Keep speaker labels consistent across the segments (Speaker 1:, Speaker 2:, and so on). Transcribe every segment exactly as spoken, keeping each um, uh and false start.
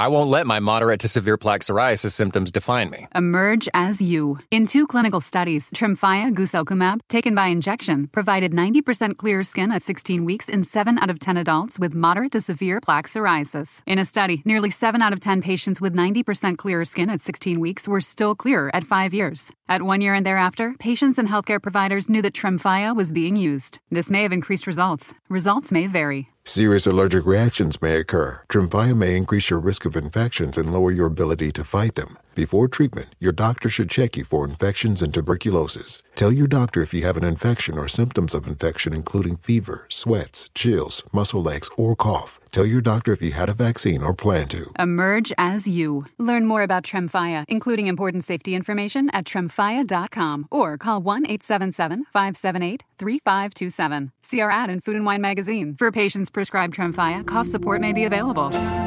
Speaker 1: I won't let my moderate to severe plaque psoriasis symptoms define me.
Speaker 2: Emerge as you. In two clinical studies, Tremfya guselkumab, taken by injection, provided ninety percent clearer skin at sixteen weeks in seven out of ten adults with moderate to severe plaque psoriasis. In a study, nearly seven out of ten patients with ninety percent clearer skin at sixteen weeks were still clearer at five years. At one year and thereafter, patients and healthcare providers knew that Tremfya was being used. This may have increased results. Results may vary.
Speaker 3: Serious allergic reactions may occur. Tremfya may increase your risk of infections and lower your ability to fight them. Before treatment, your doctor should check you for infections and tuberculosis. Tell your doctor if you have an infection or symptoms of infection, including fever, sweats, chills, muscle aches, or cough. Tell your doctor if you had a vaccine or plan to.
Speaker 2: Emerge as you. Learn more about Tremfya, including important safety information, at tremfya dot com or call one eight seven seven, five seven eight, three five two seven. See our ad in Food and Wine magazine. For patients prescribed Tremfya, cost support may be available.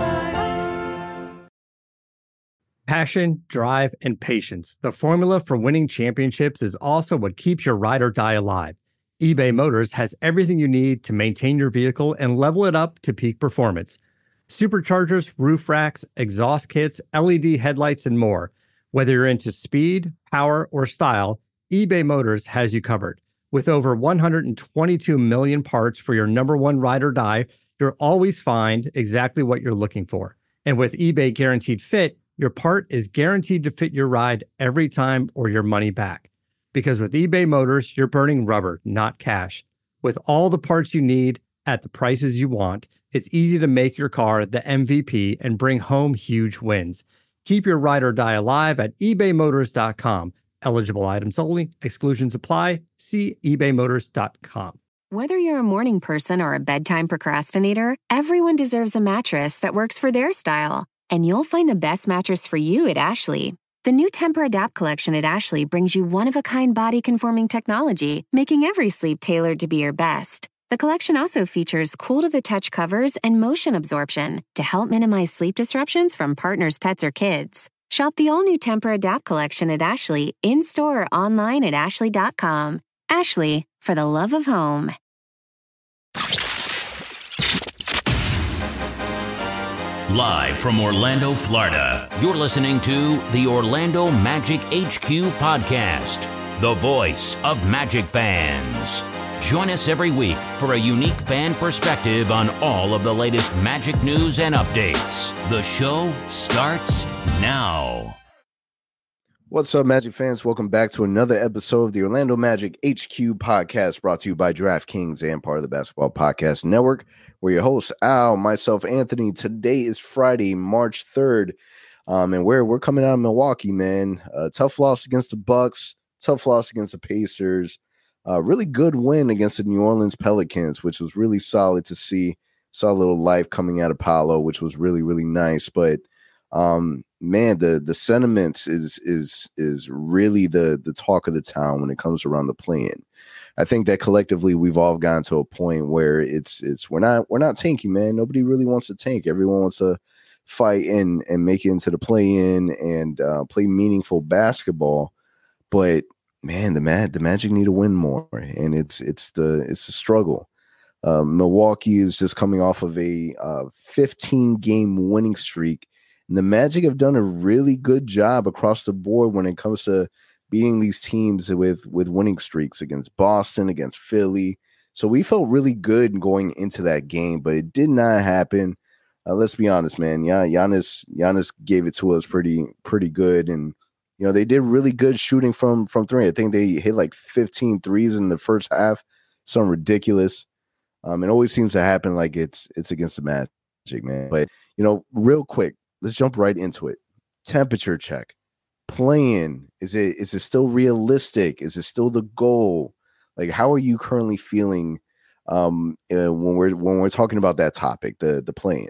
Speaker 4: Passion, drive, and patience. The formula for winning championships is also what keeps your ride or die alive. eBay Motors has everything you need to maintain your vehicle and level it up to peak performance. Superchargers, roof racks, exhaust kits, L E D headlights, and more. Whether you're into speed, power, or style, eBay Motors has you covered. With over one hundred twenty-two million parts for your number one ride or die, you'll always find exactly what you're looking for. And with eBay Guaranteed Fit, your part is guaranteed to fit your ride every time or your money back. Because with eBay Motors, you're burning rubber, not cash. With all the parts you need at the prices you want, it's easy to make your car the M V P and bring home huge wins. Keep your ride or die alive at ebay motors dot com. Eligible items only. Exclusions apply. See ebay motors dot com.
Speaker 5: Whether you're a morning person or a bedtime procrastinator, everyone deserves a mattress that works for their style. And you'll find the best mattress for you at Ashley. The new Tempur-Adapt collection at Ashley brings you one-of-a-kind body-conforming technology, making every sleep tailored to be your best. The collection also features cool-to-the-touch covers and motion absorption to help minimize sleep disruptions from partners, pets, or kids. Shop the all-new Tempur-Adapt collection at Ashley, in-store or online at ashley dot com. Ashley, for the love of home.
Speaker 6: Live from Orlando, Florida, you're listening to the Orlando Magic H Q podcast, the voice of Magic fans. Join us every week for a unique fan perspective on all of the latest Magic news and updates. The show starts now.
Speaker 7: What's up, Magic fans? Welcome back to another episode of the Orlando Magic H Q podcast, brought to you by DraftKings and part of the Basketball Podcast Network. We're your hosts, Al, myself, Anthony. Today is Friday, March third, um, and we're we're coming out of Milwaukee, man. Uh, tough loss against the Bucks, tough loss against the Pacers. Uh, really good win against the New Orleans Pelicans, which was really solid to see. Saw a little life coming out of Paolo, which was really really nice. But um, man, the the sentiments is is is really the the talk of the town when it comes around the play-in. I think that collectively we've all gotten to a point where it's it's we're not we're not tanking, man. Nobody really wants to tank. Everyone wants to fight in and make it into the play-in and uh, play meaningful basketball. But man, the Mad the Magic need to win more, and it's it's the it's a struggle. Uh, Milwaukee is just coming off of a uh, fifteen game winning streak, and the Magic have done a really good job across the board when it comes to beating these teams with, with winning streaks against Boston, against Philly. So we felt really good going into that game, but it did not happen. Uh, let's be honest, man. Yeah, Giannis, Giannis gave it to us pretty, pretty good. And, you know, they did really good shooting from, from three. I think they hit like fifteen threes in the first half. Something ridiculous. Um, it always seems to happen like it's, it's against the Magic, man. But, you know, real quick, let's jump right into it. Temperature check. Playing, is it is it still realistic? Is it still the goal? Like, how are you currently feeling um uh, when we're when we're talking about that topic, the the playing?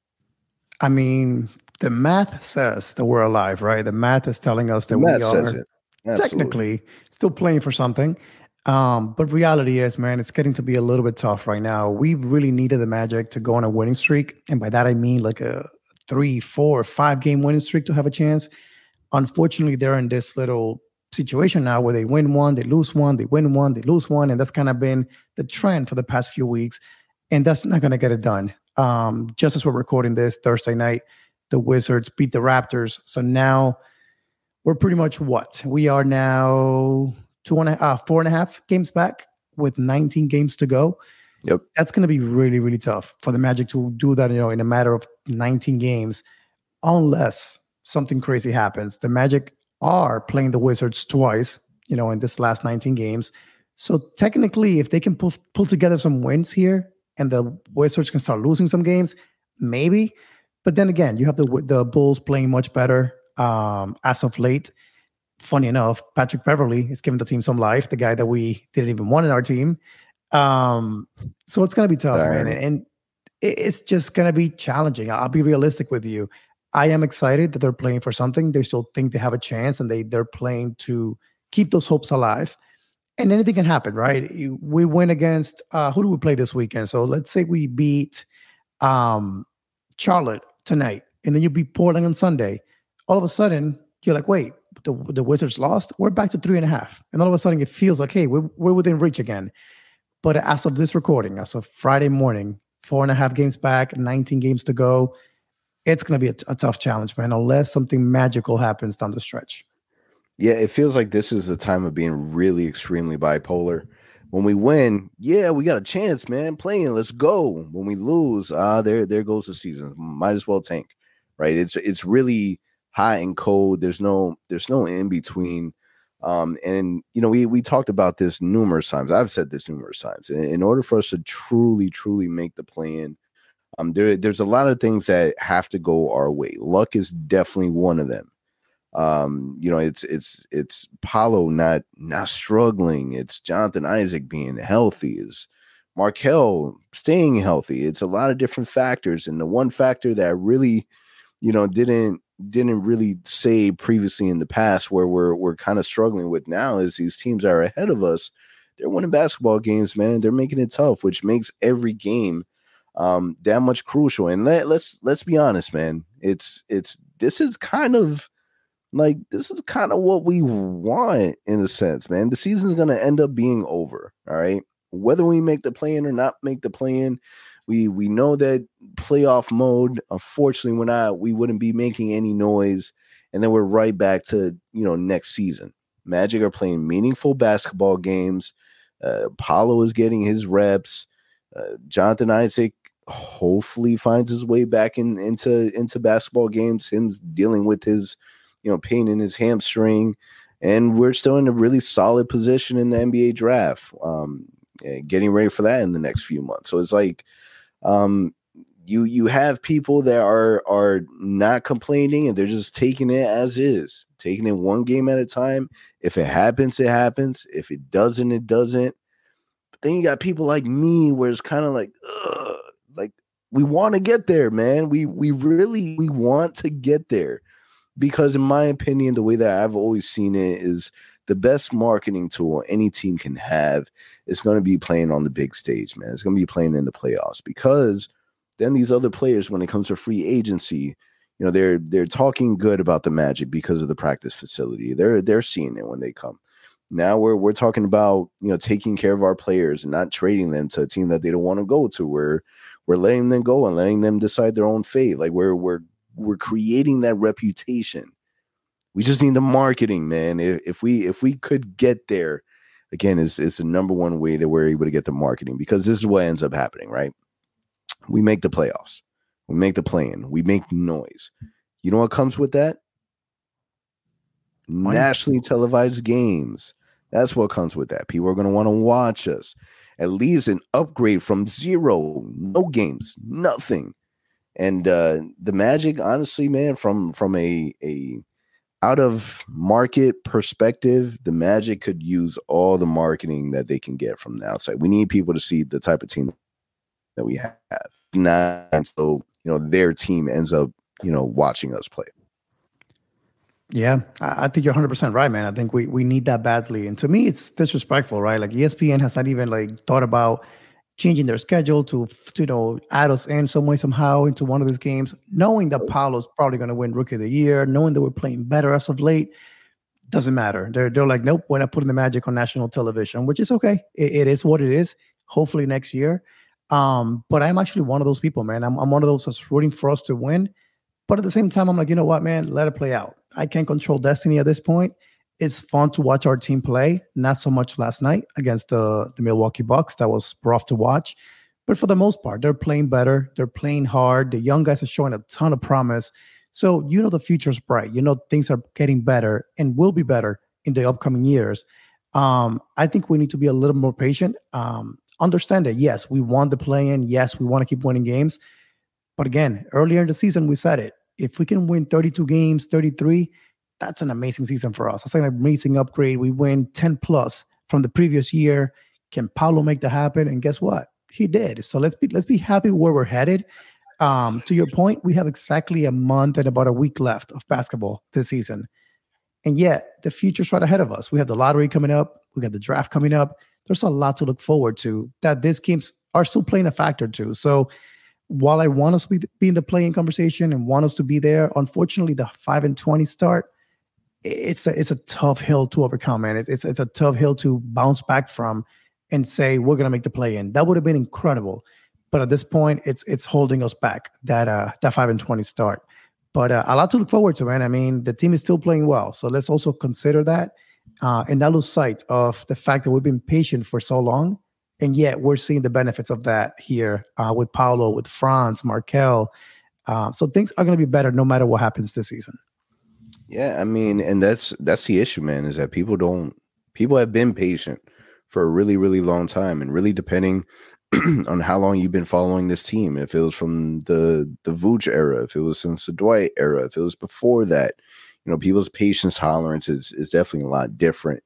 Speaker 8: I mean, the math says that we're alive, right? The math is telling us that we are technically still playing for something. Um, but reality is, man, it's getting to be a little bit tough right now. We really needed the Magic to go on a winning streak, and by that I mean like a three, four, five game winning streak to have a chance. Unfortunately, they're in this little situation now where they win one, they lose one, they win one, they lose one. And that's kind of been the trend for the past few weeks. And that's not going to get it done. Um, just as we're recording this Thursday night, The Wizards beat the Raptors. So now we're pretty much what? We are now two and a, uh, four and a half games back with nineteen games to go.
Speaker 7: Yep.
Speaker 8: That's going to be really, really tough for the Magic to do that, you know, in a matter of nineteen games, unless something crazy happens. The Magic are playing the Wizards twice, you know, in this last nineteen games. So technically, if they can pull, pull together some wins here and the Wizards can start losing some games, maybe. But then again, you have the the Bulls playing much better um, as of late. Funny enough, Patrick Beverley is giving the team some life, the guy that we didn't even want in our team. Um, so it's going to be tough, Darn. man. And, and it's just going to be challenging. I'll be realistic with you. I am excited that they're playing for something. They still think they have a chance, and they, they're playing to keep those hopes alive. And anything can happen, right? You, we win against, uh, who do we play this weekend? So let's say we beat um, Charlotte tonight, and then you beat Portland on Sunday. All of a sudden, you're like, wait, the, the Wizards lost? We're back to three and a half. And all of a sudden, it feels like, hey, we're, we're within reach again. But as of this recording, as of Friday morning, four and a half games back, nineteen games to go, it's going to be a, t- a tough challenge, man, unless something magical happens down the stretch.
Speaker 7: Yeah, it feels like this is a time of being really extremely bipolar. When we win, yeah, we got a chance, man. Playing, let's go. When we lose, ah, uh, there, there goes the season. Might as well tank, right? It's it's really hot and cold. There's no there's no in between. Um, and you know, we we talked about this numerous times. I've said this numerous times. In, in order for us to truly, truly make the play-in, um, there there's a lot of things that have to go our way. Luck is definitely one of them. Um, you know, it's it's it's Paolo not not struggling. It's Jonathan Isaac being healthy. Is Markelle staying healthy. It's a lot of different factors, and the one factor that really, you know, didn't didn't really say previously in the past, where we're we're kind of struggling with now, is these teams that are ahead of us. They're winning basketball games, man. They're making it tough, which makes every game um that much crucial. And let, let's let's be honest, man. It's it's this is kind of like this is kind of what we want in a sense, man. The season's gonna end up being over. All right. Whether we make the play-in or not make the play-in, we we know that playoff mode, unfortunately, we're not, we wouldn't be making any noise. And then we're right back to, you know, next season. Magic are playing meaningful basketball games. Uh, Paolo is getting his reps. Uh, Jonathan Isaac hopefully finds his way back in, into, into basketball games. Him dealing with his, you know, pain in his hamstring. And we're still in a really solid position in the N B A draft, um, getting ready for that in the next few months. So it's like, um, you you have people that are are not complaining, and they're just taking it as is, taking it one game at a time. If it happens, it happens. If it doesn't, it doesn't. But then you got people like me, where it's kind of like, ugh, like we want to get there, man. We we really we want to get there, because in my opinion, the way that I've always seen it is the best marketing tool any team can have is going to be playing on the big stage, man. It's going to be playing in the playoffs, because then these other players, when it comes to free agency, you know, they're they're talking good about the Magic because of the practice facility. They're they're seeing it when they come. Now we're we're talking about, you know, taking care of our players and not trading them to a team that they don't want to go to. We're we're letting them go and letting them decide their own fate. Like we're we're we're creating that reputation. We just need the marketing, man. If, if we if we could get there, again, is it's the number one way that we're able to get the marketing, because this is what ends up happening, right? We make the playoffs. We make the play-in. We make noise. You know what comes with that? Money. Nationally televised games. That's what comes with that. People are going to want to watch us. At least an upgrade from zero, no games, nothing. And uh, the Magic, honestly, man, from from a a out of market perspective, the Magic could use all the marketing that they can get from the outside. We need people to see the type of team that we have. Not so, you know, their team ends up, you know, watching us play.
Speaker 8: Yeah, I think you're one hundred percent right, man. I think we we need that badly. And to me, it's disrespectful, right? Like E S P N has not even like thought about changing their schedule to, to you know, add us in some way, somehow into one of these games, knowing that Paolo's probably going to win Rookie of the Year, knowing that we're playing better as of late. Doesn't matter. They're they're like, nope, we're not putting the Magic on national television, which is okay. It, it is what it is. Hopefully next year. Um, but I'm actually one of those people, man. I'm I'm one of those that's rooting for us to win, But at the same time, I'm like, you know what, man, let it play out. I can't control destiny at this point. It's fun to watch our team play. Not so much last night against the, the Milwaukee Bucks. That was rough to watch. But for the most part, they're playing better. They're playing hard. The young guys are showing a ton of promise. So you know the future's bright. You know things are getting better and will be better in the upcoming years. Um, I think we need to be a little more patient. Um, understand that, yes, we want the play-in. Yes, we want to keep winning games. But again, earlier in the season, we said it. If we can win thirty-two games, thirty-three, that's an amazing season for us. That's an amazing upgrade. We win ten plus from the previous year. Can Paolo make that happen? And guess what? He did. So let's be let's be happy where we're headed. Um, to your point, we have exactly a month and about a week left of basketball this season. And yet, the future's right ahead of us. We have the lottery coming up. We got the draft coming up. There's a lot to look forward to that these games are still playing a factor to. So while I want us to be, be in the play-in conversation and want us to be there, unfortunately, the five and twenty start, it's a, it's a tough hill to overcome, man. It's, it's, it's a tough hill to bounce back from and say, we're going to make the play-in. That would have been incredible. But at this point, it's it's holding us back, that uh, that five and twenty start. But uh, a lot to look forward to, man. I mean, the team is still playing well. So let's also consider that uh, and not lose sight of the fact that we've been patient for so long. And yet we're seeing the benefits of that here uh, with Paolo, with Franz, Markelle. Uh, so things are going to be better no matter what happens this season.
Speaker 7: Yeah, I mean, and that's that's the issue, man, is that people don't people have been patient for a really, really long time, and really depending on how long you've been following this team. If it was from the the Vooch era, if it was since the Dwight era, if it was before that, you know, people's patience tolerance is is definitely a lot different.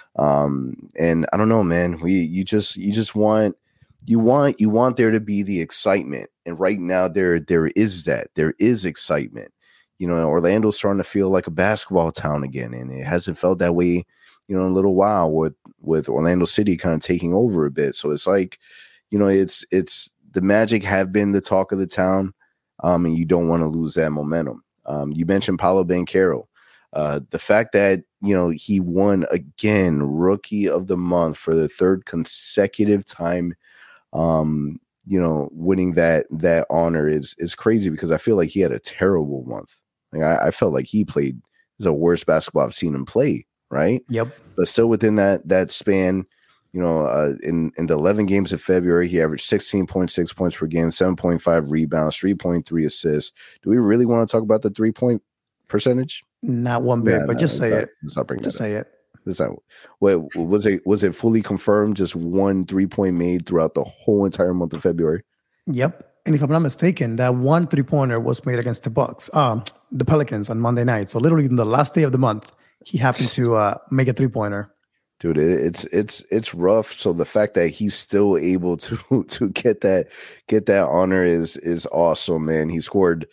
Speaker 7: Um, and I don't know, man, we you just you just want you want you want there to be the excitement, and right now there there is that there is excitement. You know, Orlando's starting to feel like a basketball town again, and it hasn't felt that way, you know, in a little while with with Orlando City kind of taking over a bit. So it's like, you know, it's it's the Magic have been the talk of the town, um, and you don't want to lose that momentum. Um, you mentioned Paolo Banchero. Uh, the fact that, you know, he won again Rookie of the Month for the third consecutive time, um, you know, winning that that honor is is crazy, because I feel like he had a terrible month. Like I, I felt like he played the worst basketball I've seen him play. Right.
Speaker 8: Yep.
Speaker 7: But still within that that span, you know, uh, in, in the eleven games of February, he averaged sixteen point six points per game, seven point five rebounds, three point three assists. Do we really want to talk about the three point percentage?
Speaker 8: Not one bit,
Speaker 7: yeah,
Speaker 8: but
Speaker 7: no,
Speaker 8: just say
Speaker 7: not,
Speaker 8: it.
Speaker 7: Let's not bring
Speaker 8: just
Speaker 7: that
Speaker 8: say
Speaker 7: up.
Speaker 8: it.
Speaker 7: Is that what was it? Was it fully confirmed? Just one three point made throughout the whole entire month of February?
Speaker 8: Yep. And if I'm not mistaken, that one three pointer was made against the Bucks, um, the Pelicans on Monday night. So literally in the last day of the month, he happened to uh, make a three pointer.
Speaker 7: Dude, it's it's it's rough. So the fact that he's still able to to get that get that honor is is awesome, man. He scored,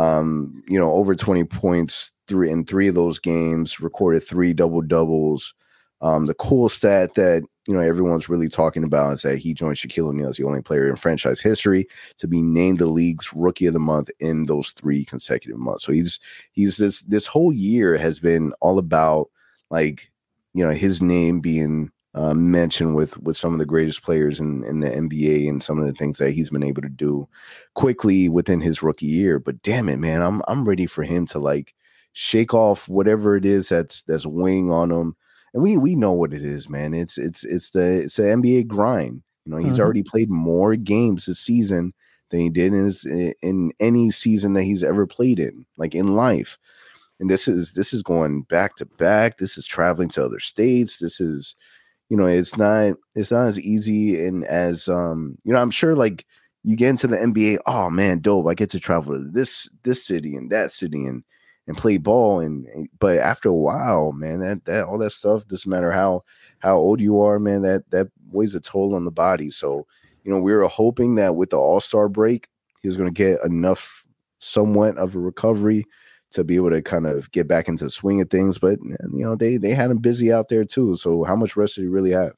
Speaker 7: um, you know, over twenty points three in three of those games. Recorded three double doubles. Um, the cool stat that, you know, everyone's really talking about is that he joined Shaquille O'Neal as the only player in franchise history to be named the league's Rookie of the Month in those three consecutive months. So he's he's this this whole year has been all about, like, you know, his name being uh, mentioned with with some of the greatest players in, in the N B A, and some of the things that he's been able to do quickly within his rookie year. But damn it, man, I'm I'm ready for him to, like, shake off whatever it is that's that's weighing on him. And we we know what it is, man. It's it's it's the it's the N B A grind. You know, he's mm-hmm. already played more games this season than he did in his, in any season that he's ever played in, like in life. And this is this is going back to back. This is traveling to other states. This is, you know, it's not it's not as easy and as um, you know, I'm sure, like, you get into the N B A, oh man, dope. I get to travel to this this city and that city and and play ball, and but after a while, man, that that all that stuff doesn't matter how how old you are, man. That that weighs a toll on the body. So, you know, we were hoping that with the All-Star break, he was going to get enough, somewhat of a recovery to be able to kind of get back into the swing of things. But, you know, they they had him busy out there too. So how much rest did he really have?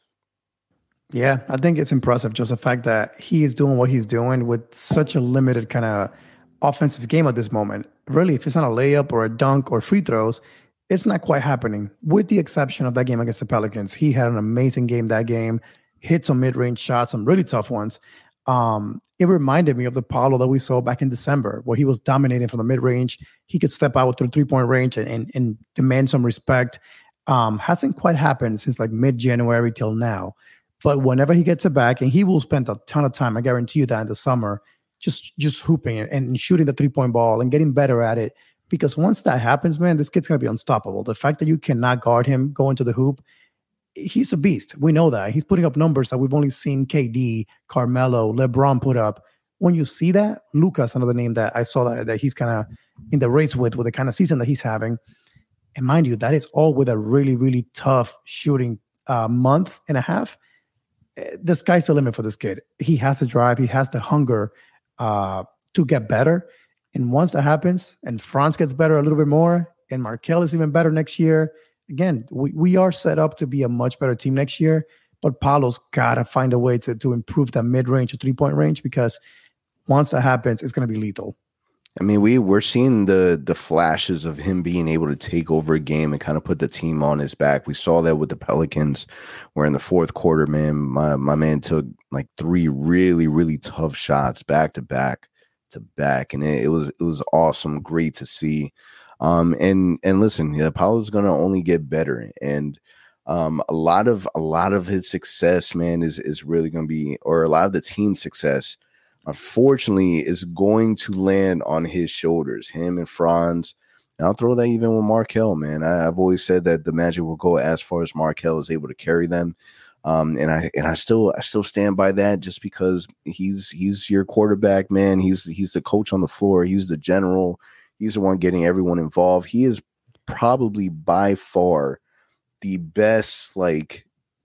Speaker 8: Yeah, I think it's impressive, just the fact that he is doing what he's doing with such a limited kind of offensive game at this moment. Really, if it's not a layup or a dunk or free throws, it's not quite happening, with the exception of that game against the Pelicans. He had an amazing game that game, hit some mid-range shots, some really tough ones. Um, it reminded me of the Paolo that we saw back in December, where he was dominating from the mid-range. He could step out to the three-point range and, and, and demand some respect. Um, hasn't quite happened since like mid-January till now. But whenever he gets it back, and he will spend a ton of time, I guarantee you that in the summer, just just hooping and, and shooting the three-point ball and getting better at it. Because once that happens, man, this kid's going to be unstoppable. The fact that you cannot guard him going to the hoop, he's a beast. We know that. He's putting up numbers that we've only seen K D, Carmelo, LeBron put up. When you see that, Luka's another name that I saw that, that he's kind of in the race with, with the kind of season that he's having. And mind you, that is all with a really, really tough shooting uh, month and a half. The sky's the limit for this kid. He has the drive. He has the hunger uh, to get better. And once that happens, and Franz gets better a little bit more, and Markelle is even better next year, again, we, we are set up to be a much better team next year. But Paolo's got to find a way to, to improve that mid-range or three-point range, because once that happens, it's going to be lethal.
Speaker 7: I mean, we, we're seeing the the flashes of him being able to take over a game and kind of put the team on his back. We saw that with the Pelicans, where in the fourth quarter, man, my, my man took like three really, really tough shots back to back to back. And it, it was it was awesome, great to see. Um, and and listen, yeah, Paolo's going to only get better. And um, a lot of a lot of his success, man, is, is really going to be, or a lot of the team's success, unfortunately, is going to land on his shoulders, him and Franz. And I'll throw that even with Markelle, man. I, I've always said that the Magic will go as far as Markelle is able to carry them. Um, and I and I still I still stand by that, just because he's he's your quarterback, man. He's he's the coach on the floor. He's the general. He's the one getting everyone involved. He is probably by far the best, like,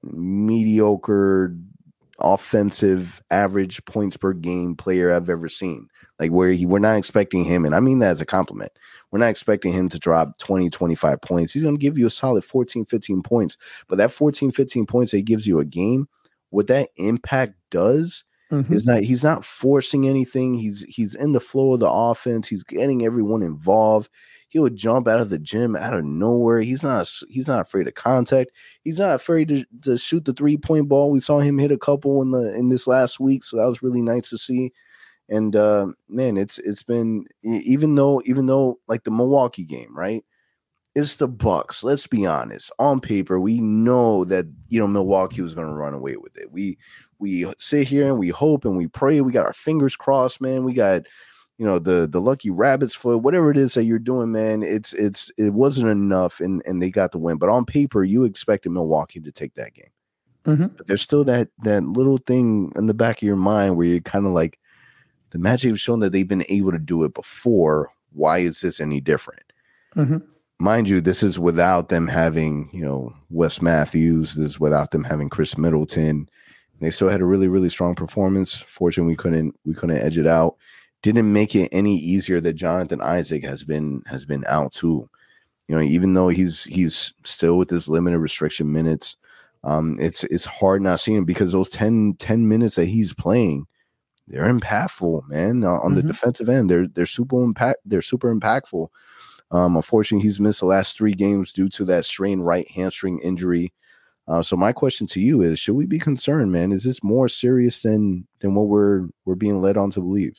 Speaker 7: mediocre offensive average points per game player I've ever seen. Like, where he, we're not expecting him, and I mean that as a compliment, we're not expecting him to drop twenty, twenty-five points. He's going to give you a solid fourteen, fifteen points, but that fourteen, fifteen points that he gives you a game, what that impact does mm-hmm. is not, he's not forcing anything. He's, he's in the flow of the offense. He's getting everyone involved. He would jump out of the gym out of nowhere. He's not he's not afraid of contact. He's not afraid to, to shoot the three-point ball. We saw him hit a couple in the in this last week, so that was really nice to see. And uh, man, it's it's been, even though even though like the Milwaukee game, right? It's the Bucks. Let's be honest. On paper, we know that, you know, Milwaukee was going to run away with it. We we sit here and we hope and we pray. We got our fingers crossed, man. We got, you know, the the lucky rabbit's foot, whatever it is that you're doing, man. It's it's it wasn't enough, and and they got the win. But on paper, you expected Milwaukee to take that game. Mm-hmm. But there's still that that little thing in the back of your mind where you're kind of like, the Magic have shown that they've been able to do it before. Why is this any different? Mm-hmm. Mind you, this is without them having, you know, Wes Matthews. This is without them having Chris Middleton. They still had a really, really strong performance. Fortunately, we couldn't we couldn't edge it out. Didn't make it any easier that Jonathan Isaac has been has been out too. You know, even though he's he's still with his limited restriction minutes, um, it's it's hard not seeing him, because those ten, ten minutes that he's playing, they're impactful, man. Uh, on mm-hmm. the defensive end, they're they're super impact. They're super impactful. Um, unfortunately, he's missed the last three games due to that strained right hamstring injury. Uh, so my question to you is: should we be concerned, man? Is this more serious than than what we're we're being led on to believe?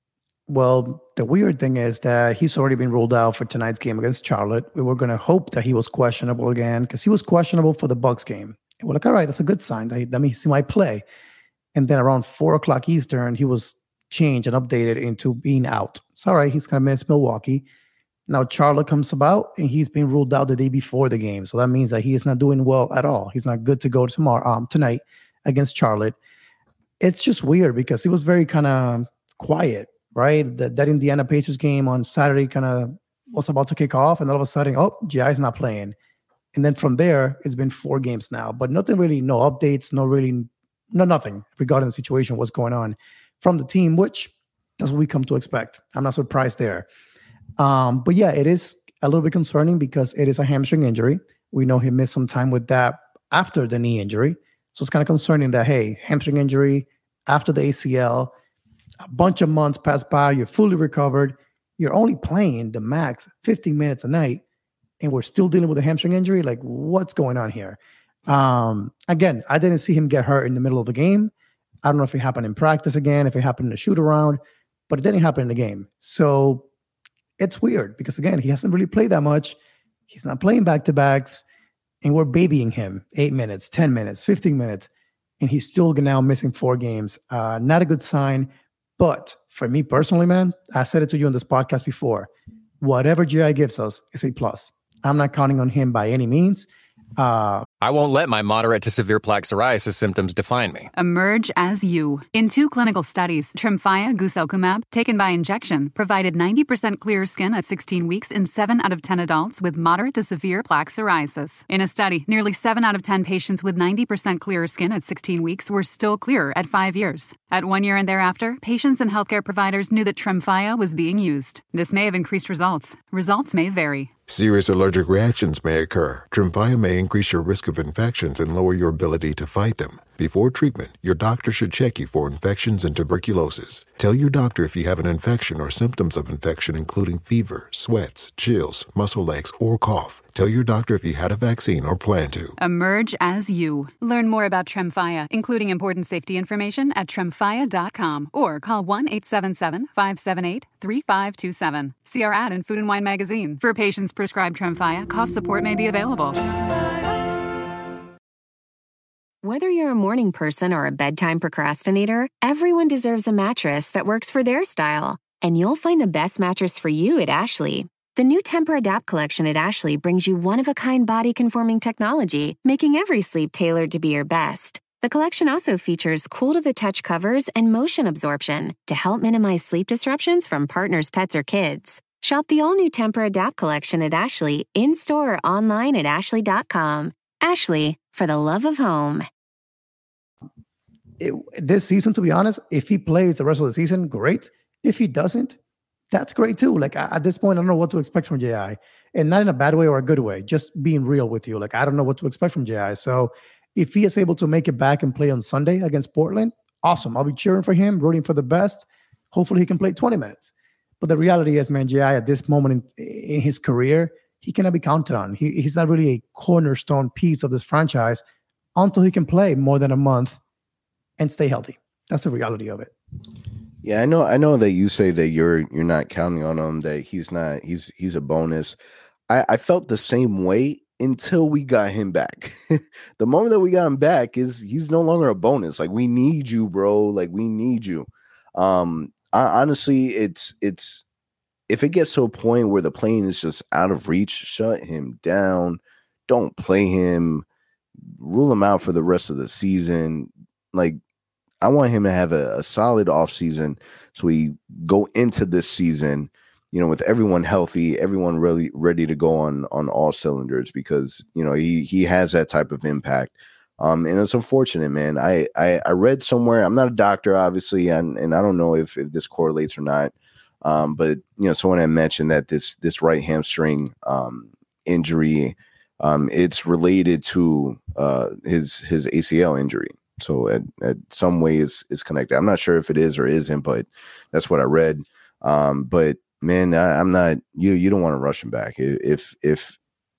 Speaker 8: Well, the weird thing is that he's already been ruled out for tonight's game against Charlotte. We were going to hope that he was questionable again, because he was questionable for the Bucks game. And we're like, all right, that's a good sign. That means he might play. And then around four o'clock Eastern, he was changed and updated into being out. So, all right, he's going to miss Milwaukee. Now Charlotte comes about, and he's been ruled out the day before the game. So that means that he is not doing well at all. He's not good to go tomorrow, um, tonight against Charlotte. It's just weird, because he was very kind of quiet. Right, that, that Indiana Pacers game on Saturday kind of was about to kick off, and all of a sudden, oh, G I's not playing. And then from there, it's been four games now, but nothing really, no updates, no really, no nothing regarding the situation, what's going on from the team, which that's what we come to expect. I'm not surprised there. Um, but yeah, it is a little bit concerning, because it is a hamstring injury. We know he missed some time with that after the knee injury. So it's kind of concerning that, hey, hamstring injury after the A C L, a bunch of months pass by, you're fully recovered, you're only playing the max fifteen minutes a night, and we're still dealing with a hamstring injury. Like, what's going on here? Um, again, I didn't see him get hurt in the middle of the game. I don't know if it happened in practice again, if it happened in a shoot around, but it didn't happen in the game. So it's weird because, again, he hasn't really played that much. He's not playing back-to-backs, and we're babying him eight minutes, ten minutes, fifteen minutes, and he's still now missing four games. Uh, not a good sign. But for me personally, man, I said it to you on this podcast before, whatever J I gives us is a plus. I'm not counting on him by any means. Uh,
Speaker 1: I won't let my moderate to severe plaque psoriasis symptoms define me.
Speaker 2: Emerge as you. In two clinical studies, Tremfya guselkumab, taken by injection, provided ninety percent clearer skin at sixteen weeks in seven out of ten adults with moderate to severe plaque psoriasis. In a study, nearly seven out of ten patients with ninety percent clearer skin at sixteen weeks were still clearer at five years. At one year and thereafter, patients and healthcare providers knew that Tremfya was being used. This may have increased results. Results may vary.
Speaker 3: Serious allergic reactions may occur. Tremfya may increase your risk of infections and lower your ability to fight them. Before treatment, your doctor should check you for infections and tuberculosis. Tell your doctor if you have an infection or symptoms of infection, including fever, sweats, chills, muscle aches, or cough. Tell your doctor if you had a vaccine or plan to.
Speaker 2: Emerge as you. Learn more about Tremfya, including important safety information, at tremfya dot com or call one eight seven seven, five seven eight, three five two seven. See our ad in Food and Wine magazine. For patients prescribed Tremfya, cost support may be available.
Speaker 5: Whether you're a morning person or a bedtime procrastinator, everyone deserves a mattress that works for their style. And you'll find the best mattress for you at Ashley. The new Tempur-Adapt collection at Ashley brings you one-of-a-kind body-conforming technology, making every sleep tailored to be your best. The collection also features cool-to-the-touch covers and motion absorption to help minimize sleep disruptions from partners, pets, or kids. Shop the all-new Tempur-Adapt collection at Ashley, in-store or online at ashley dot com. Ashley, for the love of home.
Speaker 8: It, this season, to be honest, if he plays the rest of the season, great. If he doesn't, that's great too. Like at this point, I don't know what to expect from J I, and not in a bad way or a good way, just being real with you. Like, I don't know what to expect from J I. So if he is able to make it back and play on Sunday against Portland, awesome. I'll be cheering for him, rooting for the best. Hopefully he can play twenty minutes. But the reality is, man, J I at this moment in, in his career, he cannot be counted on. He, he's not really a cornerstone piece of this franchise until he can play more than a month and stay healthy. That's the reality of it.
Speaker 7: Yeah, I know. I know that you say that you're you're not counting on him, that he's not. He's he's a bonus. I, I felt the same way until we got him back. The moment that we got him back is he's no longer a bonus. Like, we need you, bro. Like, we need you. Um, I, honestly, it's it's if it gets to a point where the plane is just out of reach, shut him down. Don't play him. Rule him out for the rest of the season. Like, I want him to have a, a solid offseason so we go into this season, you know, with everyone healthy, everyone really ready to go on on all cylinders, because, you know, he he has that type of impact. Um, and it's unfortunate, man. I, I I read somewhere, I'm not a doctor, obviously, and, and I don't know if, if this correlates or not. Um, but, you know, someone had mentioned that this this right hamstring um, injury, um, it's related to uh, his his A C L injury. So at, at some way is is connected. I'm not sure if it is or isn't, but that's what I read. Um, but man, I, I'm not. You you don't want to rush him back. If if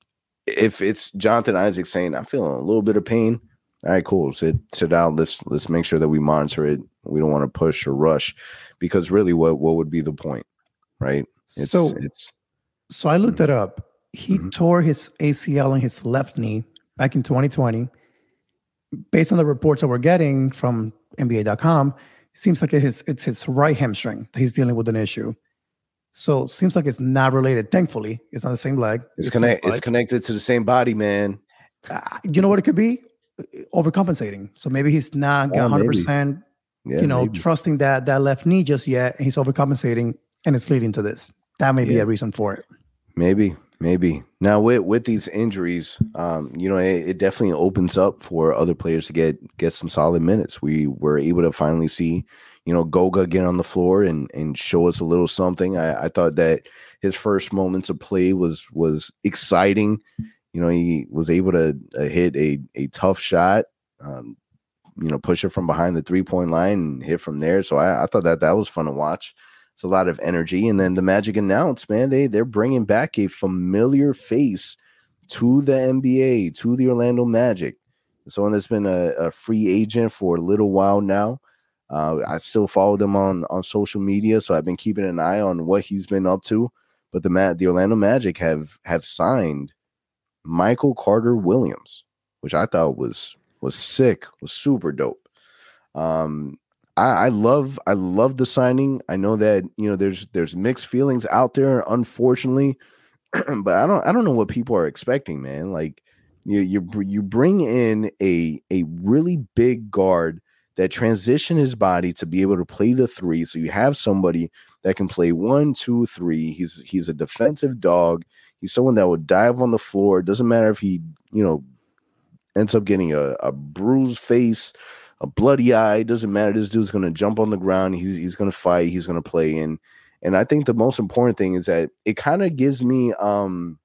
Speaker 7: if it's Jonathan Isaac saying, I'm feeling a little bit of pain, all right, cool. Sit sit out. Let's let's make sure that we monitor it. We don't want to push or rush, because really, what what would be the point, right? It's,
Speaker 8: so
Speaker 7: it's
Speaker 8: so I looked mm-hmm. it up. He mm-hmm. tore his A C L in his left knee back in twenty twenty. Based on the reports that we're getting from N B A dot com, it seems like it's, it's his right hamstring that he's dealing with an issue. So it seems like it's not related. Thankfully, it's on the same leg.
Speaker 7: It's,
Speaker 8: it
Speaker 7: connect,
Speaker 8: like.
Speaker 7: it's connected to the same body, man.
Speaker 8: Uh, you know what it could be? Overcompensating. So maybe he's not oh, one hundred percent yeah, you know, maybe. trusting that, that left knee just yet. And he's overcompensating, and it's leading to this. That may yeah. be a reason for it.
Speaker 7: Maybe. Maybe. Now with, with these injuries, um, you know, it, it definitely opens up for other players to get get some solid minutes. We were able to finally see, you know, Goga get on the floor and and show us a little something. I, I thought that his first moments of play was was exciting. You know, he was able to uh, hit a a tough shot, um, you know, push it from behind the three point line and hit from there. So I, I thought that that was fun to watch. It's a lot of energy. And then the Magic announced, man, they, they're bringing back a familiar face to the N B A, to the Orlando Magic. Someone that's been a, a free agent for a little while now. Uh, I still followed him on, on social media, so I've been keeping an eye on what he's been up to. But the Ma- the Orlando Magic have have signed Michael Carter Williams, which I thought was was sick, was super dope. Um, I, I love I love the signing. I know that you know there's there's mixed feelings out there, unfortunately, but I don't I don't know what people are expecting, man. Like you you you bring in a a really big guard that transition his body to be able to play the three. So you have somebody that can play one, two, three. He's he's a defensive dog. He's someone that would dive on the floor. It doesn't matter if he, you know, ends up getting a, a bruised face, a bloody eye. It doesn't matter. This dude's going to jump on the ground. He's he's going to fight. He's going to play in. And I think the most important thing is that it kind of gives me, um,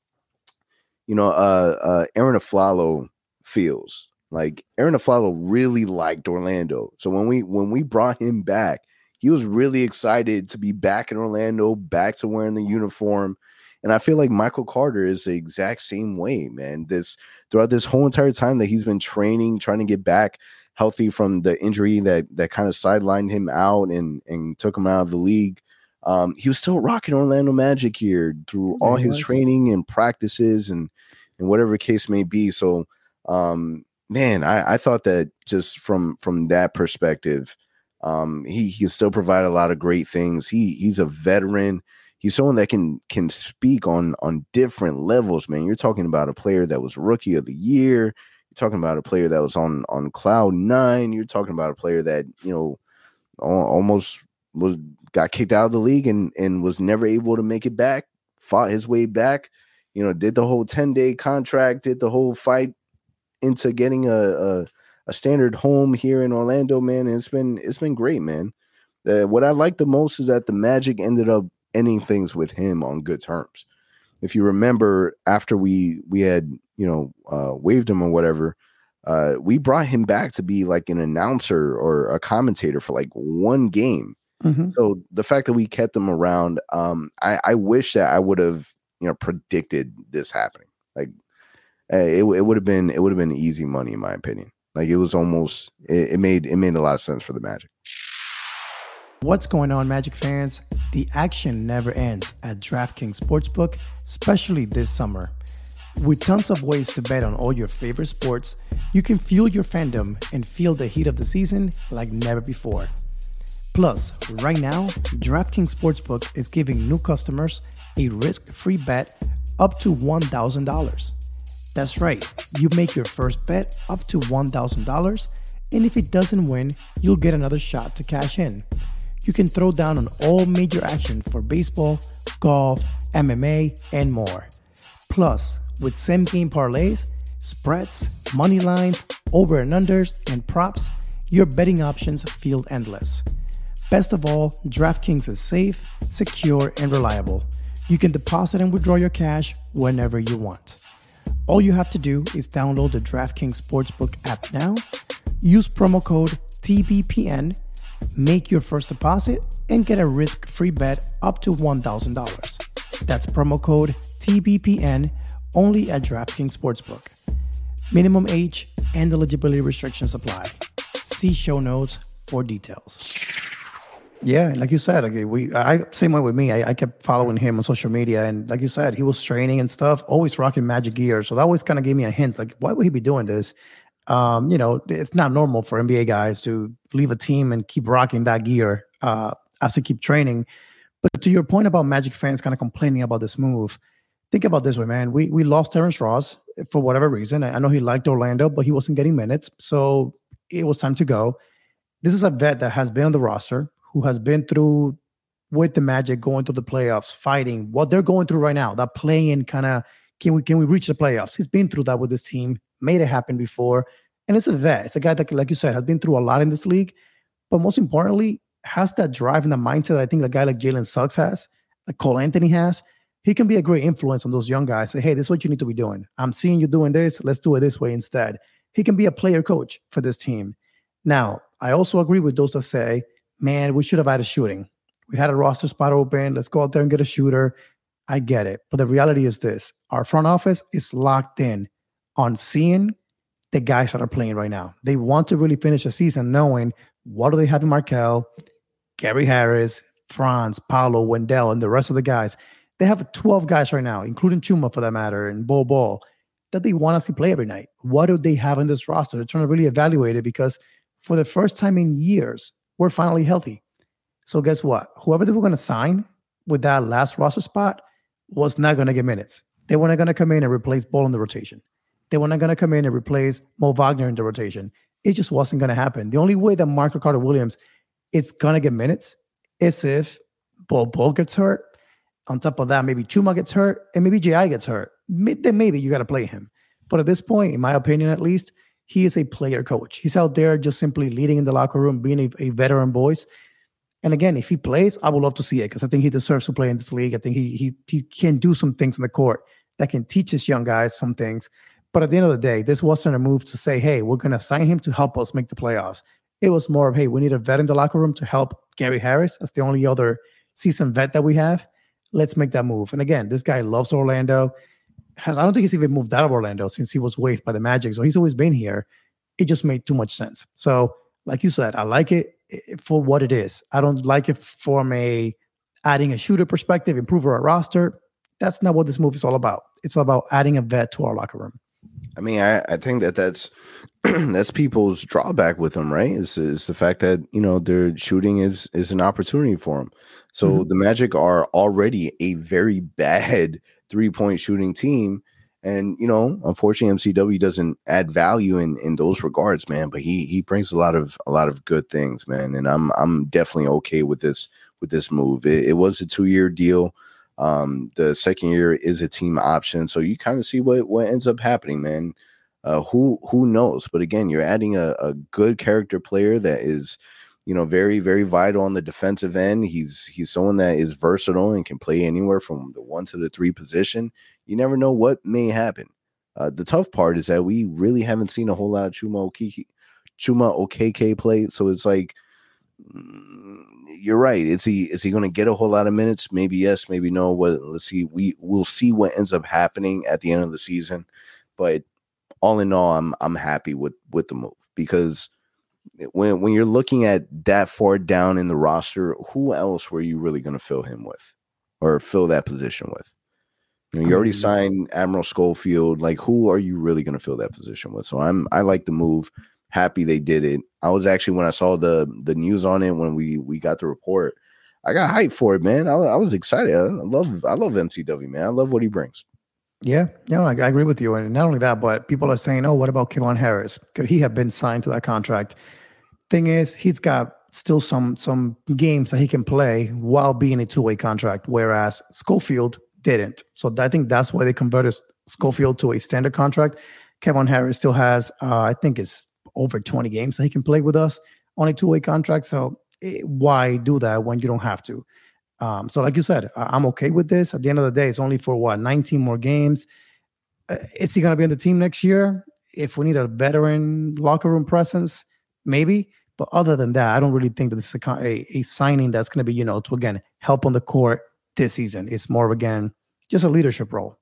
Speaker 7: you know, uh, uh, Aaron Aflalo feels. Like Aaron Aflalo really liked Orlando. So when we when we brought him back, he was really excited to be back in Orlando, back to wearing the uniform. And I feel like Michael Carter is the exact same way, man. This throughout this whole entire time that he's been training, trying to get back healthy from the injury that that kind of sidelined him out and, and took him out of the league. Um, he was still rocking Orlando Magic here through all his training and practices and and whatever case may be. So um Man, I, I thought that just from from that perspective, um, he he can still provide a lot of great things. He he's a veteran. He's someone that can can speak on on different levels, man. You're talking about a player that was rookie of the year. You're talking about a player that was on on cloud nine. You're talking about a player that you know almost was got kicked out of the league and and was never able to make it back. Fought his way back. You know, did the whole ten day contract. Did the whole fight into getting a, a a standard home here in Orlando, man. And it's been it's been great, man. Uh, what I like the most is that the Magic ended up ending things with him on good terms. If you remember, after we we had you know uh, waived him or whatever, uh, we brought him back to be like an announcer or a commentator for like one game. Mm-hmm. So the fact that we kept him around, um, I, I wish that I would have you know predicted this happening. Like. It, it would have been it would have been easy money in my opinion. Like it was almost it, it made it made a lot of sense for the Magic.
Speaker 8: What's going on, Magic fans? The action never ends at DraftKings Sportsbook, especially this summer. With tons of ways to bet on all your favorite sports, you can fuel your fandom and feel the heat of the season like never before. Plus, right now, DraftKings Sportsbook is giving new customers a risk-free bet up to one thousand dollars. That's right, you make your first bet up to one thousand dollars, and if it doesn't win, you'll get another shot to cash in. You can throw down on all major action for baseball, golf, M M A, and more. Plus, with same-game parlays, spreads, money lines, over and unders, and props, your betting options feel endless. Best of all, DraftKings is safe, secure, and reliable. You can deposit and withdraw your cash whenever you want. All you have to do is download the DraftKings Sportsbook app now, use promo code T B P N, make your first deposit, and get a risk-free bet up to one thousand dollars. That's promo code T B P N only at DraftKings Sportsbook. Minimum age and eligibility restrictions apply. See show notes for details. Yeah, like you said, okay, we I same way with me. I, I kept following him on social media, and like you said, he was training and stuff, always rocking Magic gear. So that always kind of gave me a hint, like, why would he be doing this? Um, you know, it's not normal for N B A guys to leave a team and keep rocking that gear uh, as they keep training. But to your point about Magic fans kind of complaining about this move, think about this way, man. We we lost Terrence Ross for whatever reason. I know he liked Orlando, but he wasn't getting minutes, so it was time to go. This is a vet that has been on the roster, who has been through with the Magic, going through the playoffs, fighting what they're going through right now. That playing kind of, can we can we reach the playoffs? He's been through that with this team, made it happen before. And it's a vet. It's a guy that, like you said, has been through a lot in this league. But most importantly, has that drive and the mindset that I think a guy like Jalen Suggs has, like Cole Anthony has. He can be a great influence on those young guys. Say, hey, this is what you need to be doing. I'm seeing you doing this. Let's do it this way instead. He can be a player coach for this team. Now, I also agree with those that say, man, we should have had a shooting. We had a roster spot open. Let's go out there and get a shooter. I get it. But the reality is this. Our front office is locked in on seeing the guys that are playing right now. They want to really finish the season knowing what do they have in Markelle, Gary Harris, Franz, Paolo, Wendell, and the rest of the guys? They have twelve guys right now, including Chuma for that matter, and Bol Bol, that they want to see play every night. What do they have in this roster? They're trying to really evaluate it because for the first time in years, we're finally healthy. So guess what? Whoever they were going to sign with that last roster spot was not going to get minutes. They were not going to come in and replace Bol in the rotation. They were not going to come in and replace Mo Wagner in the rotation. It just wasn't going to happen. The only way that Mark Ricardo-Williams is going to get minutes is if Bol Bol gets hurt. On top of that, maybe Chuma gets hurt and maybe J I gets hurt. Then maybe you got to play him. But at this point, in my opinion at least, he is a player coach. He's out there just simply leading in the locker room, being a, a veteran voice. And again, if he plays, I would love to see it because I think he deserves to play in this league. I think he he he can do some things in the court that can teach his young guys some things. But at the end of the day, this wasn't a move to say, hey, we're going to sign him to help us make the playoffs. It was more of, hey, we need a vet in the locker room to help Gary Harris. That's the only other seasoned vet that we have. Let's make that move. And again, this guy loves Orlando. Has I don't think he's even moved out of Orlando since he was waived by the Magic. So he's always been here. It just made too much sense. So like you said, I like it for what it is. I don't like it from a adding a shooter perspective, improve our roster. That's not what this move is all about. It's all about adding a vet to our locker room.
Speaker 7: I mean, I, I think that that's that's people's drawback with them, right? Is is the fact that, you know, their shooting is is an opportunity for them. So mm-hmm. the Magic are already a very bad three-point shooting team. And, you know, unfortunately, M C W doesn't add value in, in those regards, man. But he he brings a lot of a lot of good things, man. And I'm I'm definitely okay with this with this move. It, it was a two-year deal. Um, the second year is a team option. So you kind of see what, what ends up happening, man. Uh, who who knows? But again, you're adding a, a good character player that is, you know, very, very vital on the defensive end. He's he's someone that is versatile and can play anywhere from the one to the three position. You never know what may happen. Uh, the tough part is that we really haven't seen a whole lot of Chuma Okeke, Chuma Okeke play. So it's like, mm, you're right. Is he is he going to get a whole lot of minutes? Maybe yes, maybe no. Well, let's see. We we'll see what ends up happening at the end of the season. But all in all, I'm I'm happy with with the move because when when you're looking at that far down in the roster, who else were you really going to fill him with, or fill that position with? You know, you already signed Admiral Schofield. Like, who are you really going to fill that position with? So I'm I like the move. Happy they did it. I was actually, when I saw the the news on it, when we we got the report, I got hyped for it, man. I, I was excited. I love I love M C W, man. I love what he brings.
Speaker 8: Yeah, no, I, I agree with you. And not only that, but people are saying, oh, what about Kevon Harris? Could he have been signed to that contract? Thing is, he's got still some some games that he can play while being a two-way contract, whereas Schofield didn't. So I think that's why they converted Schofield to a standard contract. Kevon Harris still has, uh, I think it's over twenty games that he can play with us on a two-way contract. So it, why do that when you don't have to? Um, so like you said, I'm okay with this. At the end of the day, it's only for what, nineteen more games. Uh, is he going to be on the team next year? If we need a veteran locker room presence, maybe. But other than that, I don't really think that this is a, a, a signing that's going to be, you know, to, again, help on the court this season. It's more of, again, just a leadership role.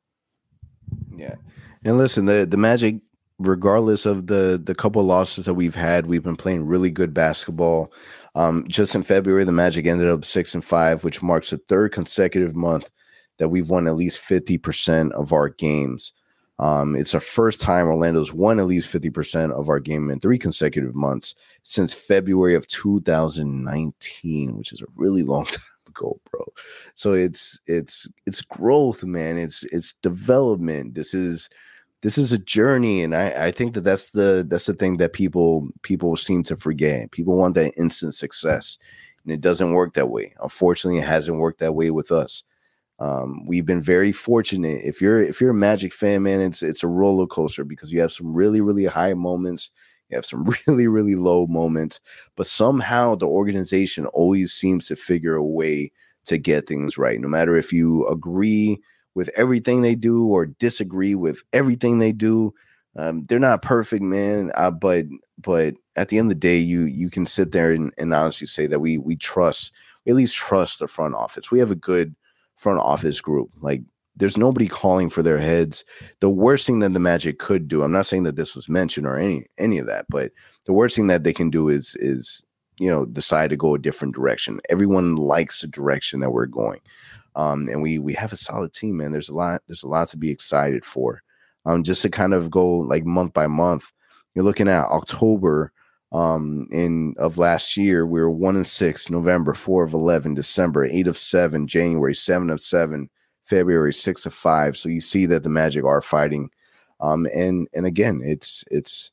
Speaker 7: Yeah. And listen, the, the Magic, regardless of the, the couple losses that we've had, we've been playing really good basketball. Um, just in February, the Magic ended up six and five, which marks the third consecutive month that we've won at least fifty percent of our games. Um, it's the first time Orlando's won at least fifty percent of our game in three consecutive months since February of two thousand nineteen, which is a really long time ago, bro. So it's it's it's growth, man. It's it's development. This is this is a journey, and I, I think that that's the that's the thing that people people seem to forget. People want that instant success, and it doesn't work that way. Unfortunately, it hasn't worked that way with us. Um, we've been very fortunate. If you're if you're a Magic fan, man, it's it's a roller coaster because you have some really really high moments, you have some really really low moments, but somehow the organization always seems to figure a way to get things right. No matter if you agree with everything they do or disagree with everything they do, um, they're not perfect, man. Uh, but but at the end of the day, you you can sit there and, and honestly say that we we trust, we at least trust the front office. We have a good front office group. Like, there's nobody calling for their heads. The worst thing that the Magic could do, I'm not saying that this was mentioned or any any of that, but the worst thing that they can do is is you know, decide to go a different direction. Everyone likes the direction that we're going. Um, and we we have a solid team, man. There's a lot, there's a lot to be excited for. Um, just to kind of go like month by month, you're looking at October um, in of last year, we were one and six, November, four of eleven, December, eight of seven, January, seven of seven, February, six of five. So you see that the Magic are fighting. Um, and, and again, it's, it's,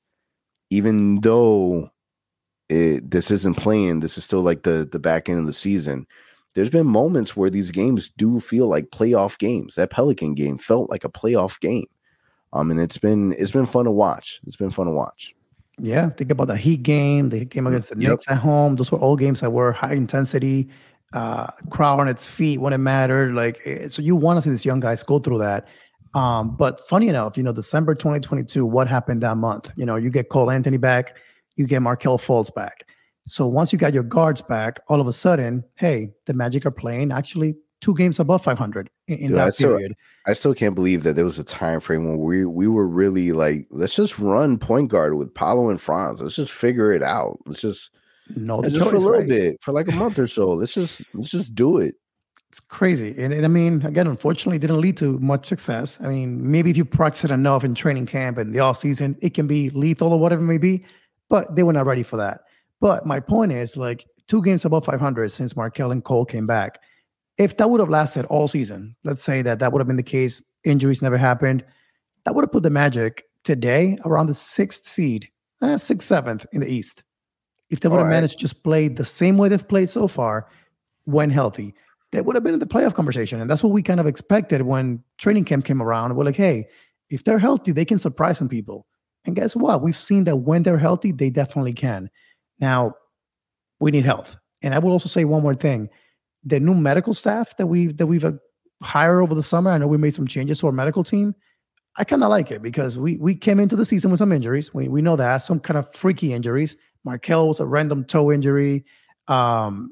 Speaker 7: even though it, this isn't playing, this is still like the, the back end of the season. There's been moments where these games do feel like playoff games. That Pelican game felt like a playoff game. Um, and it's been, it's been fun to watch. It's been fun to watch.
Speaker 8: Yeah. Think about the Heat game, the game against the yep. Knicks at home. Those were all games that were high intensity, uh, crowd on its feet when it mattered. Like, so you want to see these young guys go through that. Um, but funny enough, you know, December twenty twenty-two, what happened that month? You know, you get Cole Anthony back, you get Markelle Fultz back. So once you got your guards back, all of a sudden, hey, the Magic are playing actually two games above five hundred in, in Dude, that I period.
Speaker 7: Still, I still can't believe that there was a time frame when we we were really like, let's just run point guard with Paolo and Franz. Let's just figure it out. Let's just
Speaker 8: no,
Speaker 7: just
Speaker 8: choice,
Speaker 7: for a little
Speaker 8: right?
Speaker 7: bit, for like a month or so. Let's just let's just do it.
Speaker 8: It's crazy. And, and I mean, again, unfortunately, it didn't lead to much success. I mean, maybe if you practice it enough in training camp and the off season, it can be lethal or whatever it may be, but they were not ready for that. But my point is, like, two games above five hundred since Markelle and Cole came back. If that would have lasted all season, let's say that that would have been the case, injuries never happened, that would have put the Magic today around the sixth seed, eh, sixth, seventh in the East. If they would have right. managed to just play the same way they've played so far, when healthy, they would have been in the playoff conversation. And that's what we kind of expected when training camp came around. We're like, hey, if they're healthy, they can surprise some people. And guess what? We've seen that when they're healthy, they definitely can. Now, we need health. And I will also say one more thing. The new medical staff that we've, that we've uh, hired over the summer, I know we made some changes to our medical team. I kind of like it because we we came into the season with some injuries. We we know that, some kind of freaky injuries. Markelle was a random toe injury. Um,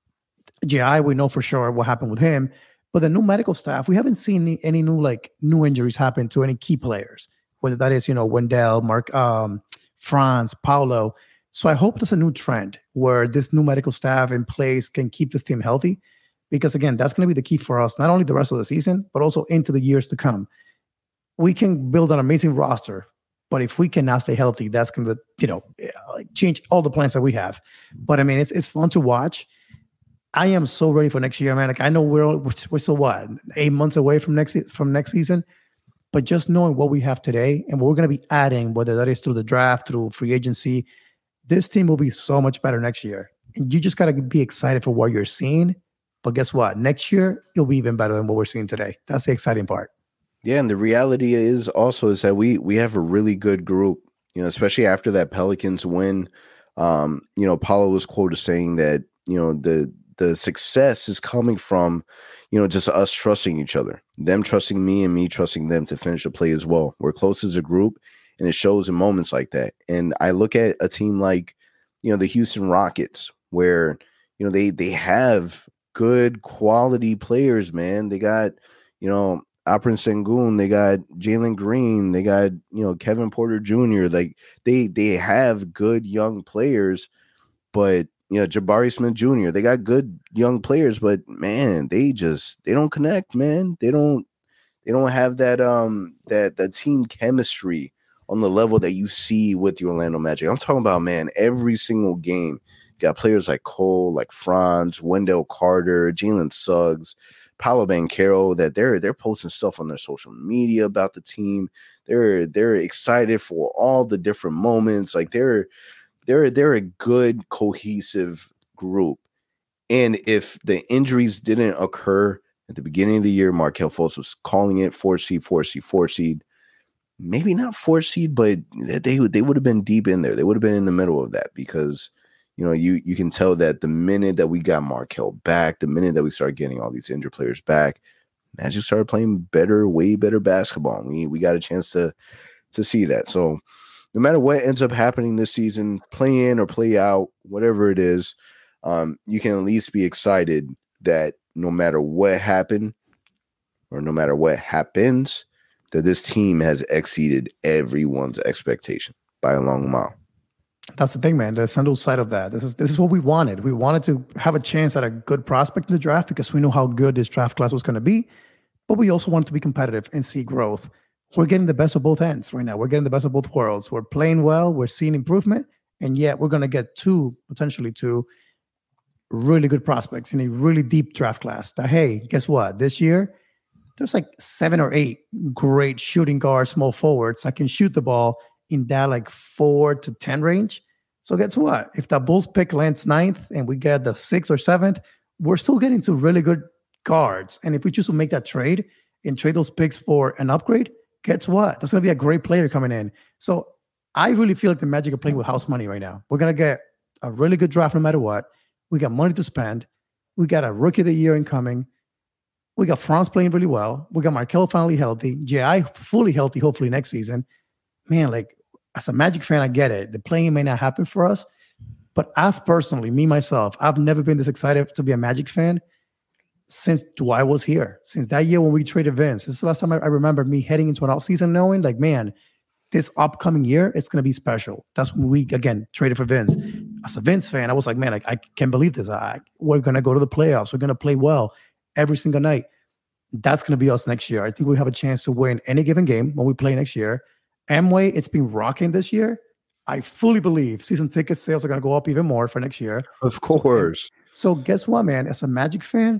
Speaker 8: J I, we know for sure what happened with him. But the new medical staff, we haven't seen any, any new like new injuries happen to any key players, whether that is, you know, Wendell, Mark, um, Franz, Paolo. So I hope there's a new trend where this new medical staff in place can keep this team healthy, because again, that's going to be the key for us, not only the rest of the season, but also into the years to come. We can build an amazing roster, but if we cannot stay healthy, that's going to, you know, change all the plans that we have. But I mean, it's it's fun to watch. I am so ready for next year, man. Like, I know we're we're still what eight months away from next from next season, but just knowing what we have today and what we're going to be adding, whether that is through the draft, through free agency, this team will be so much better next year. And you just got to be excited for what you're seeing. But guess what? Next year, it'll be even better than what we're seeing today. That's the exciting part.
Speaker 7: Yeah, and the reality is also is that we we have a really good group, you know, especially after that Pelicans win. Um, you know, Paulo was quoted saying that, you know, the the success is coming from, you know, just us trusting each other, them trusting me and me trusting them to finish the play as well. We're close as a group, and it shows in moments like that. And I look at a team like, you know, the Houston Rockets, where, you know, they they have good quality players, man. They got, you know, Alperen Sengun, they got Jalen Green, they got, you know, Kevin Porter Junior Like they they have good young players, but, you know, Jabari Smith Junior They got good young players, but man, they just they don't connect, man. They don't they don't have that um that that team chemistry on the level that you see with the Orlando Magic. I'm talking about, man, every single game got players like Cole, like Franz, Wendell Carter, Jalen Suggs, Paolo Banchero, that they're they're posting stuff on their social media about the team. They're they're excited for all the different moments. Like they're they're they're a good cohesive group. And if the injuries didn't occur at the beginning of the year, Markelle Fultz was calling it four seed, four seed, four seed. Maybe not four seed, but they they would have been deep in there. They would have been in the middle of that, because, you know, you you can tell that the minute that we got Markelle back, the minute that we started getting all these injured players back, Magic started playing better, way better basketball. We we got a chance to to see that. So no matter what ends up happening this season, play in or play out, whatever it is, um, you can at least be excited that no matter what happened or no matter what happens, that this team has exceeded everyone's expectation by a long mile.
Speaker 8: That's the thing, man. There's no side of that. This is this is what we wanted. We wanted to have a chance at a good prospect in the draft because we knew how good this draft class was going to be. But we also wanted to be competitive and see growth. We're getting the best of both ends right now. We're getting the best of both worlds. We're playing well. We're seeing improvement. And yet we're going to get two, potentially two, really good prospects in a really deep draft class. That, hey, guess what? This year, there's like seven or eight great shooting guards, small forwards that can shoot the ball in that like four to ten range. So guess what? If that Bulls pick lands ninth and we get the sixth or seventh, we're still getting two really good guards. And if we choose to make that trade and trade those picks for an upgrade, guess what? There's going to be a great player coming in. So I really feel like the Magic are playing with house money right now. We're going to get a really good draft no matter what. We got money to spend. We got a rookie of the year incoming. We got Franz playing really well. We got Markelle finally healthy. J I fully healthy, hopefully next season. Man, like, as a Magic fan, I get it. The playing may not happen for us, but I've personally, me, myself, I've never been this excited to be a Magic fan since Dwight was here. Since that year when we traded Vince. This is the last time I, I remember me heading into an offseason knowing, like, man, this upcoming year, it's going to be special. That's when we, again, traded for Vince. As a Vince fan, I was like, man, I, I can't believe this. I, we're going to go to the playoffs. We're going to play well every single night. That's going to be us next year. I think we have a chance to win any given game when we play next year. Amway, it's been rocking this year. I fully believe season ticket sales are going to go up even more for next year.
Speaker 7: Of course.
Speaker 8: So, so guess what, man? As a Magic fan,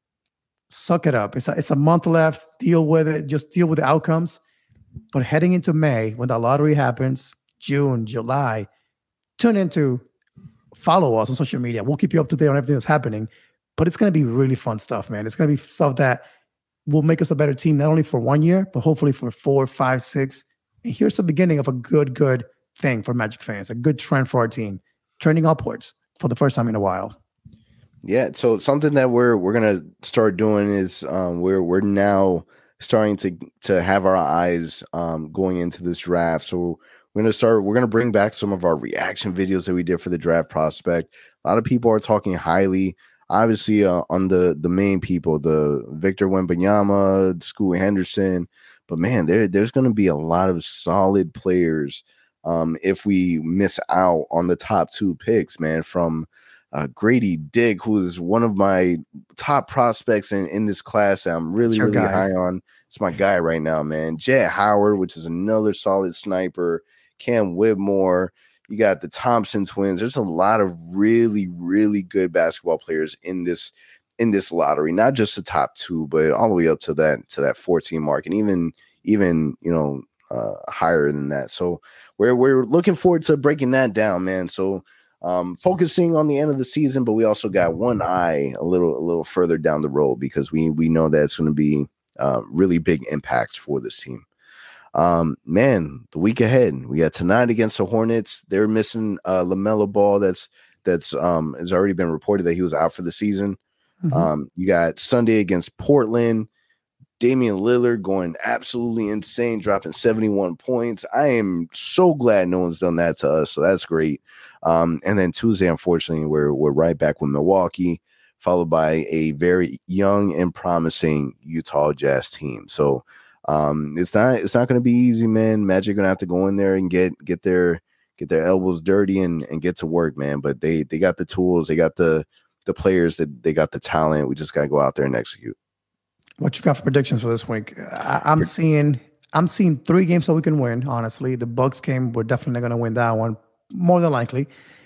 Speaker 8: suck it up. It's a, it's a month left. Deal with it. Just deal with the outcomes. But heading into May, when the lottery happens, June, July, tune into, follow us on social media. We'll keep you up to date on everything that's happening. But it's going to be really fun stuff, man. It's going to be stuff that will make us a better team, not only for one year, but hopefully for four, five, six. And here's the beginning of a good, good thing for Magic fans, a good trend for our team, trending upwards for the first time in a while.
Speaker 7: Yeah, so something that we're we're gonna start doing is um, we're we're now starting to to have our eyes um, going into this draft. So we're gonna start. We're gonna bring back some of our reaction videos that we did for the draft prospect. A lot of people are talking highly, obviously, uh, on the the main people, the Victor Wembanyama, Scoot Henderson. But man, there there's going to be a lot of solid players um, if we miss out on the top two picks, man, from uh, Grady Dick, who is one of my top prospects in, in this class that I'm really, really guy. high on. It's my guy right now, man. Jett Howard, which is another solid sniper. Cam Whitmore. You got the Thompson twins. There's a lot of really, really good basketball players in this in this lottery, not just the top two, but all the way up to that to that fourteen mark, and even even you know uh, higher than that. So we're we're looking forward to breaking that down, man. So um, focusing on the end of the season, but we also got one eye a little a little further down the road because we we know that it's going to be uh, really big impacts for this team. Um, man, the week ahead, we got tonight against the Hornets. They're missing uh, LaMelo Ball. That's that's um has already been reported that he was out for the season. Mm-hmm. Um, you got Sunday against Portland. Damian Lillard going absolutely insane, dropping seventy-one points. I am so glad no one's done that to us, so that's great. Um, and then Tuesday, unfortunately, we're we're right back with Milwaukee, followed by a very young and promising Utah Jazz team. So um, it's not it's not going to be easy, man. Magic gonna have to go in there and get get their get their elbows dirty and and get to work, man. But they they got the tools, they got the the players, that they got the talent. We just got to go out there and execute.
Speaker 8: What you got for predictions for this week? I, I'm seeing I'm seeing three games that we can win. Honestly, the Bucks game, we're definitely going to win that one, more than likely.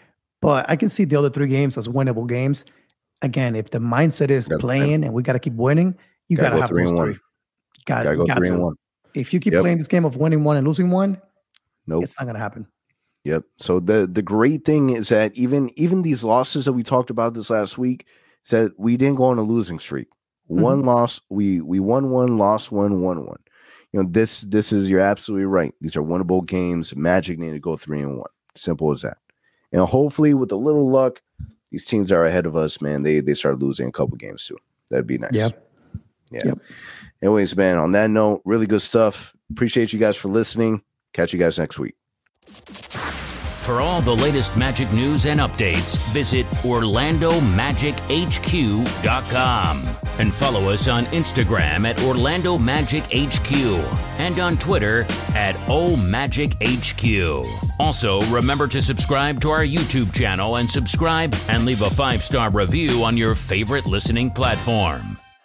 Speaker 8: But I can see the other three games as winnable games. Again, if the mindset is playing and we got to keep winning, you got to have those three. Got to go three and one. If you keep yep. playing this game of winning one and losing one, nope, it's not going to happen.
Speaker 7: Yep. So the the great thing is that even even these losses that we talked about this last week, is that we didn't go on a losing streak. One mm-hmm. loss, we we won one, lost one, won one. You know, this this is you're absolutely right. These are winnable games. Magic need to go three and one. Simple as that. And hopefully, with a little luck, these teams are ahead of us, man. They they start losing a couple games too. That'd be nice.
Speaker 8: Yep.
Speaker 7: Yeah.
Speaker 8: Yep.
Speaker 7: Anyways, man, on that note, really good stuff. Appreciate you guys for listening. Catch you guys next week.
Speaker 6: For all the latest Magic news and updates, visit Orlando Magic H Q dot com and follow us on Instagram at Orlando Magic H Q and on Twitter at O Magic H Q. Also, remember to subscribe to our YouTube channel and subscribe and leave a five-star review on your favorite listening platform.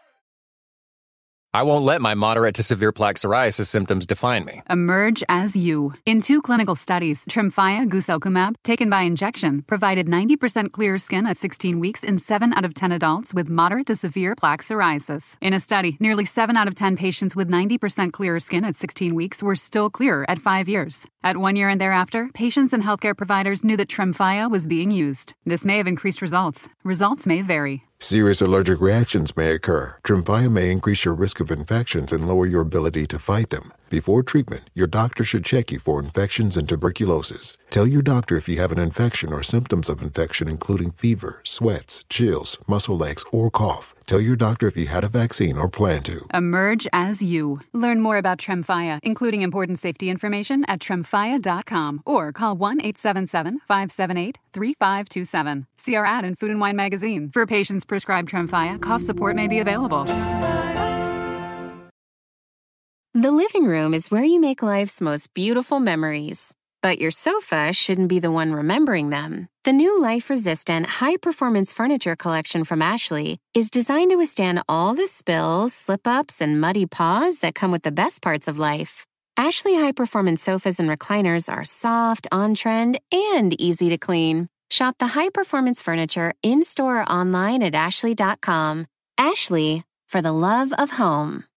Speaker 1: I won't let my moderate to severe plaque psoriasis symptoms define me.
Speaker 2: Emerge as you. In two clinical studies, Tremfya guselkumab, taken by injection, provided ninety percent clearer skin at sixteen weeks in seven out of ten adults with moderate to severe plaque psoriasis. In a study, nearly seven out of ten patients with ninety percent clearer skin at sixteen weeks were still clearer at five years. At one year and thereafter, patients and healthcare providers knew that Tremfya was being used. This may have increased results. Results may vary.
Speaker 3: Serious allergic reactions may occur. Tremfya may increase your risk of infections and lower your ability to fight them. Before treatment, your doctor should check you for infections and tuberculosis. Tell your doctor if you have an infection or symptoms of infection, including fever, sweats, chills, muscle aches, or cough. Tell your doctor if you had a vaccine or plan to.
Speaker 2: Emerge as you. Learn more about Tremfya, including important safety information, at tremfya dot com or call one eight seven seven, five seven eight, three five two seven. See our ad in Food and Wine magazine. For patients prescribed Tremfya, cost support may be available.
Speaker 5: The living room is where you make life's most beautiful memories. But your sofa shouldn't be the one remembering them. The new life-resistant, high-performance furniture collection from Ashley is designed to withstand all the spills, slip-ups, and muddy paws that come with the best parts of life. Ashley high-performance sofas and recliners are soft, on-trend, and easy to clean. Shop the high-performance furniture in-store or online at ashley dot com. Ashley, for the love of home.